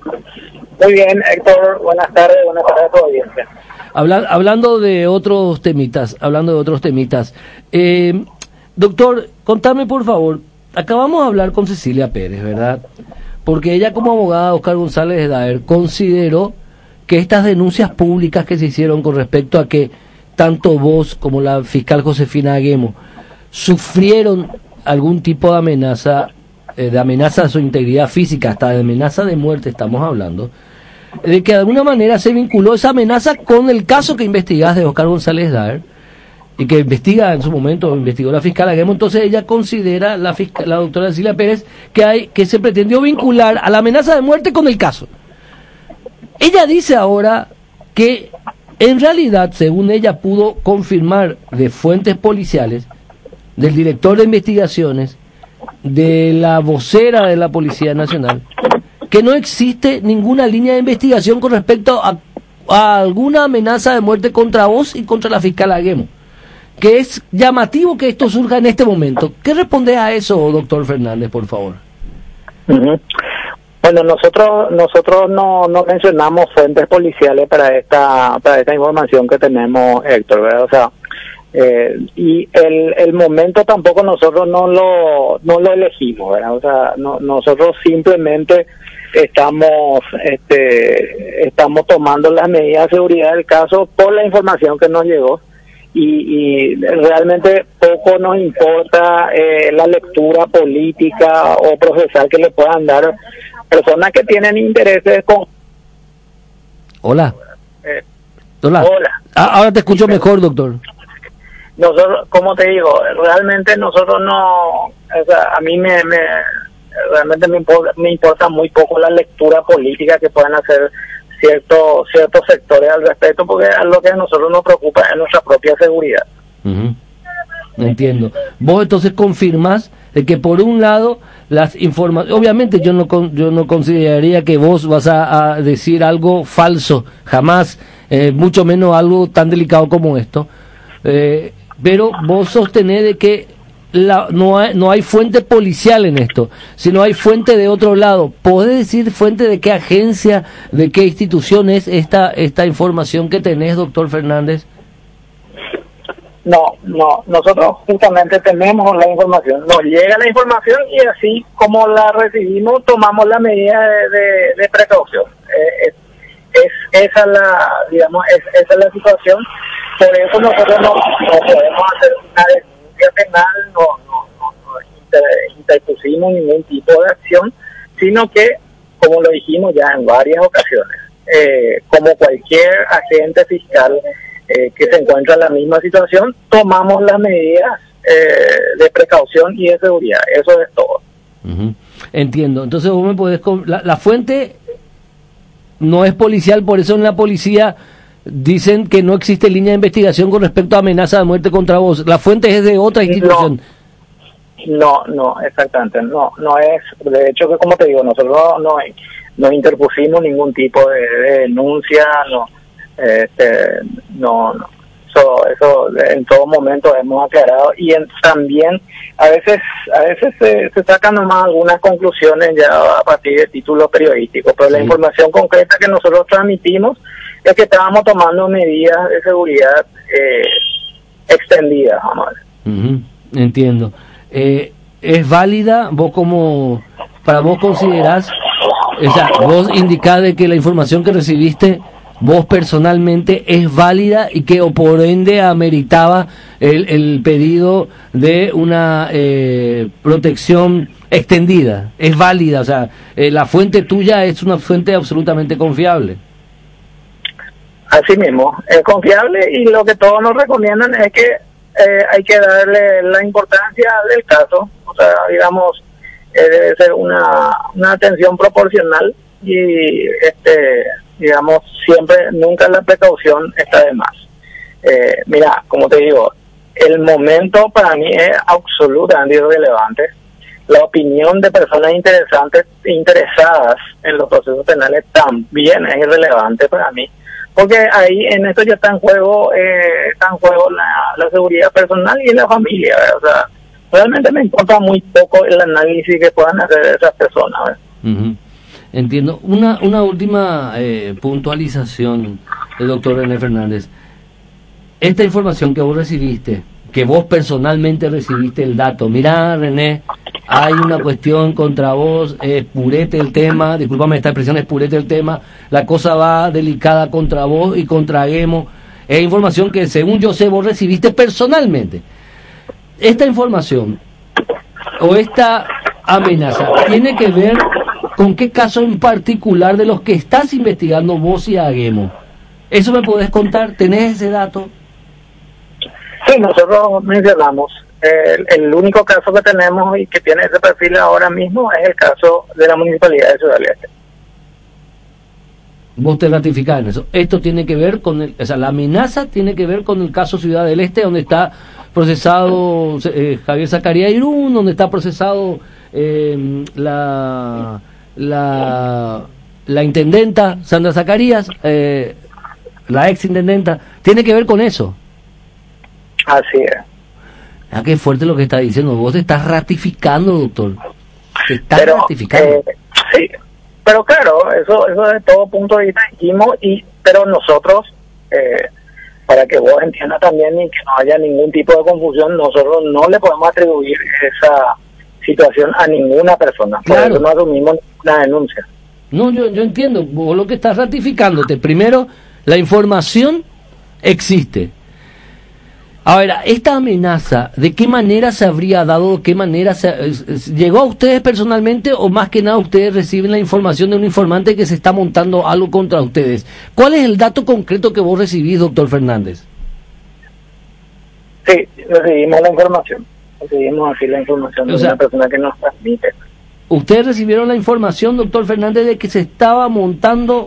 Muy bien, Héctor, buenas tardes a tu audiencia. Hablando de otros temitas, doctor, contame por favor, acabamos de hablar con Cecilia Pérez, ¿verdad? Porque ella como abogada, Oscar González Daer, consideró que estas denuncias públicas que se hicieron con respecto a que tanto vos como la fiscal Josefina Aguemo sufrieron algún tipo de amenaza a su integridad física, hasta de amenaza de muerte estamos hablando, de que de alguna manera se vinculó esa amenaza con el caso que investigás de Oscar González Daer y que investigó la fiscal Aguemo. Entonces ella considera, la doctora Cecilia Pérez, que se pretendió vincular a la amenaza de muerte con el caso. Ella dice ahora que en realidad, según ella pudo confirmar de fuentes policiales, del director de investigaciones, de la vocera de la Policía Nacional, que no existe ninguna línea de investigación con respecto a alguna amenaza de muerte contra vos y contra la fiscal Aguemo, que es llamativo que esto surja en este momento. ¿Qué responde a eso, doctor Fernández, por favor? Uh-huh. Bueno, nosotros no mencionamos fuentes policiales para esta información que tenemos, Héctor, ¿verdad? O sea, y el momento tampoco nosotros no lo elegimos, ¿verdad? O sea, nosotros simplemente estamos tomando las medidas de seguridad del caso por la información que nos llegó y realmente poco nos importa la lectura política o procesal que le puedan dar personas que tienen intereses con... Hola. Hola. Ahora te escucho mejor, doctor. Nosotros, como te digo, realmente nosotros no, o sea, a mí realmente me importa muy poco la lectura política que puedan hacer ciertos sectores al respecto, porque a lo que a nosotros nos preocupa es nuestra propia seguridad. Uh-huh. Entiendo. Vos entonces confirmás de que por un lado las informaciones, obviamente yo no consideraría que vos vas a decir algo falso, jamás, mucho menos algo tan delicado como esto, pero vos sostenés de que no hay fuente policial en esto, sino hay fuente de otro lado. ¿Podés decir fuente de qué agencia, de qué institución es esta información que tenés, doctor Fernández? No, nosotros justamente tenemos la información, nos llega la información y así como la recibimos tomamos la medida de precaución. Esa es la situación. Por eso nosotros no podemos hacer una denuncia penal, no interpusimos ningún tipo de acción, sino que, como lo dijimos ya en varias ocasiones, como cualquier agente fiscal que se encuentra en la misma situación, tomamos las medidas de precaución y de seguridad. Eso es todo. Uh-huh. Entiendo. Entonces vos me podés... La fuente no es policial, por eso en la policía dicen que no existe línea de investigación con respecto a amenaza de muerte contra vos. La fuente es de otra institución. No, exactamente. No es. De hecho, que como te digo, nosotros no interpusimos ningún tipo de denuncia, Eso en todo momento hemos aclarado y también a veces se sacan nomás algunas conclusiones ya a partir de títulos periodísticos, pero sí. La información concreta que nosotros transmitimos es que estábamos tomando medidas de seguridad extendidas, vamos a ver. Uh-huh. Entiendo. ¿Es válida? Para vos considerás, o sea, vos indicás de que la información que recibiste vos personalmente es válida y que o por ende ameritaba el pedido de una protección extendida? Es válida, o sea, la fuente tuya es una fuente absolutamente confiable. Así mismo, es confiable y lo que todos nos recomiendan es que hay que darle la importancia del caso, o sea, digamos, debe ser una atención proporcional y digamos, nunca la precaución está de más. Mira, como te digo, el momento para mí es absolutamente irrelevante. La opinión de personas interesadas en los procesos penales también es irrelevante para mí, porque ahí en esto ya está en juego la seguridad personal y la familia, ¿verdad? O sea, realmente me importa muy poco el análisis que puedan hacer esas personas, ¿verdad? Uh-huh. Entiendo. Una última puntualización, el doctor René Fernández. Esta información que vos recibiste, que vos personalmente recibiste el dato, mirá, René, hay una cuestión contra vos, es purete el tema, discúlpame esta expresión, es purete el tema, la cosa va delicada contra vos y contra Agemo, es información que según yo sé vos recibiste personalmente. Esta información o esta amenaza tiene que ver con qué caso en particular de los que estás investigando vos y Agemo. ¿Eso me podés contar? ¿Tenés ese dato? Sí, nosotros mencionamos el único caso que tenemos y que tiene ese perfil ahora mismo es el caso de la Municipalidad de Ciudad del Este. Vos te ratificás en eso. Esto tiene que ver con la amenaza tiene que ver con el caso Ciudad del Este, donde está procesado Javier Zacarías Irún, donde está procesado la intendenta Sandra Zacarías, la ex intendenta. Tiene que ver con eso. Así es. Ah, qué fuerte lo que está diciendo. Vos te estás ratificando, doctor. Te estás ratificando. Sí, pero claro, eso de todo punto de vista pero nosotros, para que vos entiendas también y que no haya ningún tipo de confusión, nosotros no le podemos atribuir esa situación a ninguna persona. Claro. Por eso no asumimos la denuncia. No, yo entiendo. Vos lo que estás ratificándote. Primero, la información existe. Ahora, esta amenaza, ¿de qué manera se habría dado? ¿De qué manera llegó a ustedes personalmente o más que nada ustedes reciben la información de un informante que se está montando algo contra ustedes? ¿Cuál es el dato concreto que vos recibís, doctor Fernández? Sí, recibimos la información. Recibimos así la información de una persona que nos transmite. ¿Ustedes recibieron la información, doctor Fernández, de que se estaba montando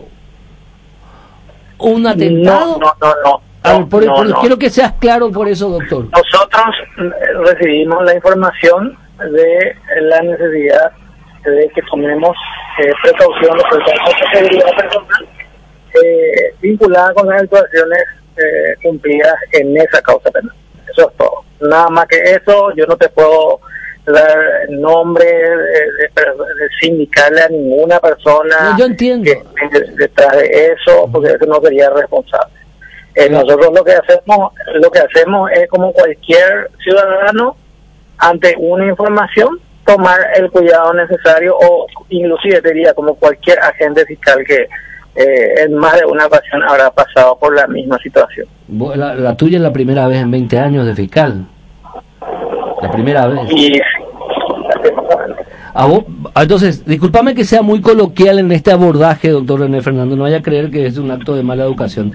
un atentado? No. Quiero que seas claro por eso, doctor. Nosotros recibimos la información de la necesidad de que tomemos precaución respecto a nuestra seguridad personal vinculada con las actuaciones cumplidas en esa causa penal. Eso es todo. Nada más que eso, yo no te puedo dar nombre de sindicarle a ninguna persona. No, yo entiendo. Que detrás de eso, porque eso no sería responsable. Nosotros lo que hacemos es como cualquier ciudadano ante una información tomar el cuidado necesario o inclusive diría como cualquier agente fiscal que en más de una ocasión habrá pasado por la misma situación. La tuya es la primera vez en 20 años de fiscal. La primera vez. Y a vos, entonces, discúlpame que sea muy coloquial en este abordaje, doctor René Fernández, no vaya a creer que es un acto de mala educación.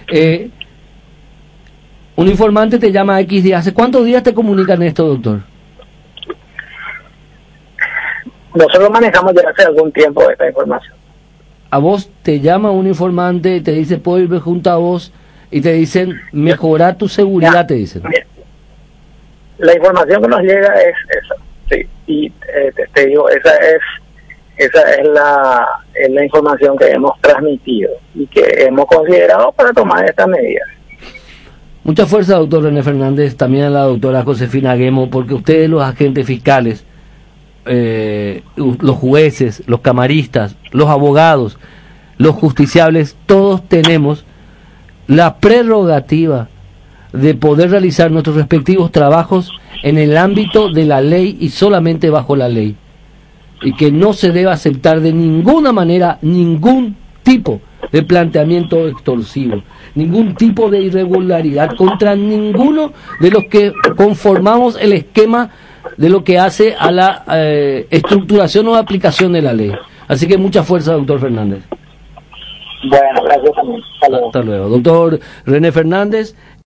Un informante te llama X días. ¿Hace cuántos días te comunican esto, doctor? Nosotros manejamos ya hace algún tiempo esta información. A vos te llama un informante y te dice, puedo irme junto a vos, y te dicen, mejora tu seguridad, te dicen. La información que nos llega es esa, sí, y te digo, esa es la información que hemos transmitido y que hemos considerado para tomar estas medidas. Mucha fuerza, doctor René Fernández, también a la doctora Josefina Agemo, porque ustedes, los agentes fiscales, los jueces, los camaristas, los abogados, los justiciables, todos tenemos la prerrogativa de poder realizar nuestros respectivos trabajos en el ámbito de la ley y solamente bajo la ley, y que no se debe aceptar de ninguna manera ningún tipo de planteamiento extorsivo, ningún tipo de irregularidad contra ninguno de los que conformamos el esquema de lo que hace a la estructuración o aplicación de la ley. Así que mucha fuerza, doctor Fernández. Bueno, gracias también. Hasta luego. Doctor René Fernández.